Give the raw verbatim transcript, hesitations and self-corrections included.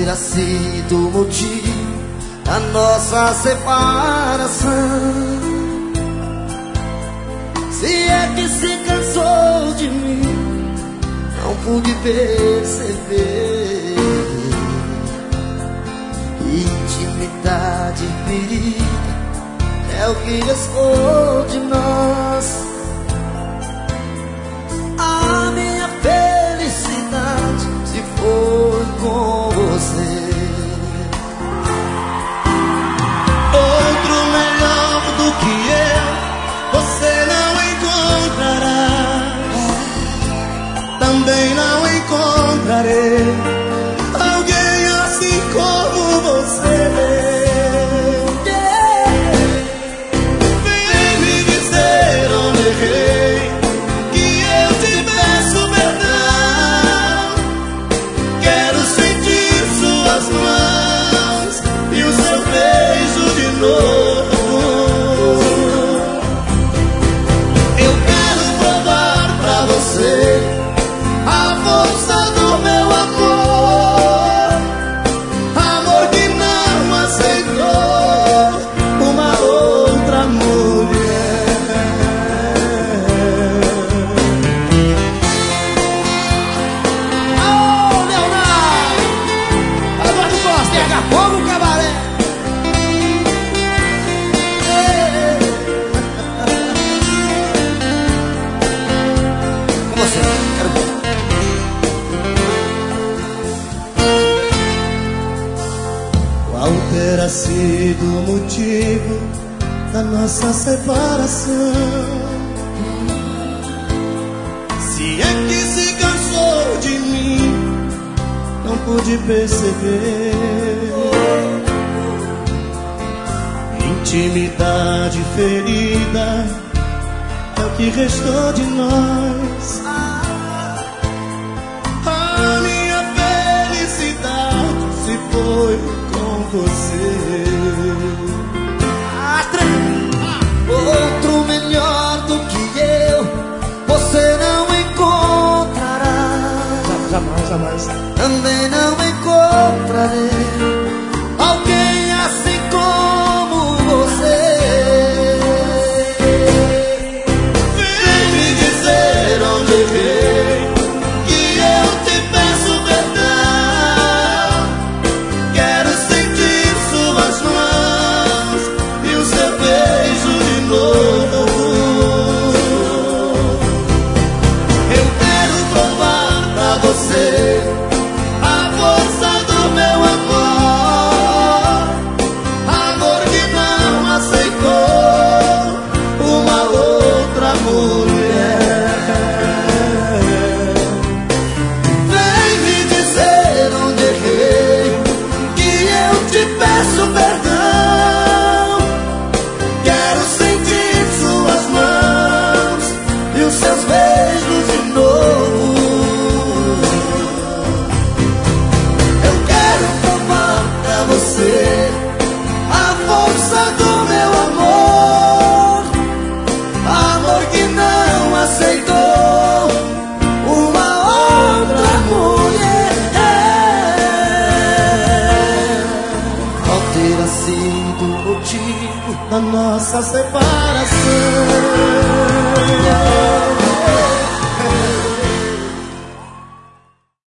terá sido o motivo da nossa separação. Se é que se cansou de mim, não pude perceber. Intimidade ferida é o que restou de nós. A minha felicidade se foi com você. Outro melhor do que eu você não encontrará. Também não encontrarei alguém assim como você. Vem me dizer onde errei, que eu te peço perdão. Quero sentir suas mãos e o seu beijo de novo. Eu quero provar pra você a força do meu amor, amor que não aceitou uma outra mulher. Ô, Leonardo! Eduardo Costa, T H Fogo Cabaré! Com você, quero ver. Qual terá sido o motivo da nossa separação? Se é que se cansou de mim, não pude perceber. Intimidade ferida é o que restou de nós. A minha felicidade se foi com você. Outro melhor do que eu você não encontrará. Jamais, jamais. Também não encontrarei alguém assim como você. Vem me dizer onde errei, que eu te peço perdão. Quero sentir suas mãos e o seu beijo de novo. Eu quero provar pra você a força do meu amor, amor que não aceitou uma outra mulher. Vem me dizer onde errei, que eu te peço perdão. Quero sentir suas mãos e os seus beijos de novo. Eu quero provar pra você a força do meu amor, amor que não aceitou uma outra mulher. Qual terá sido o motivo Da nossa separação?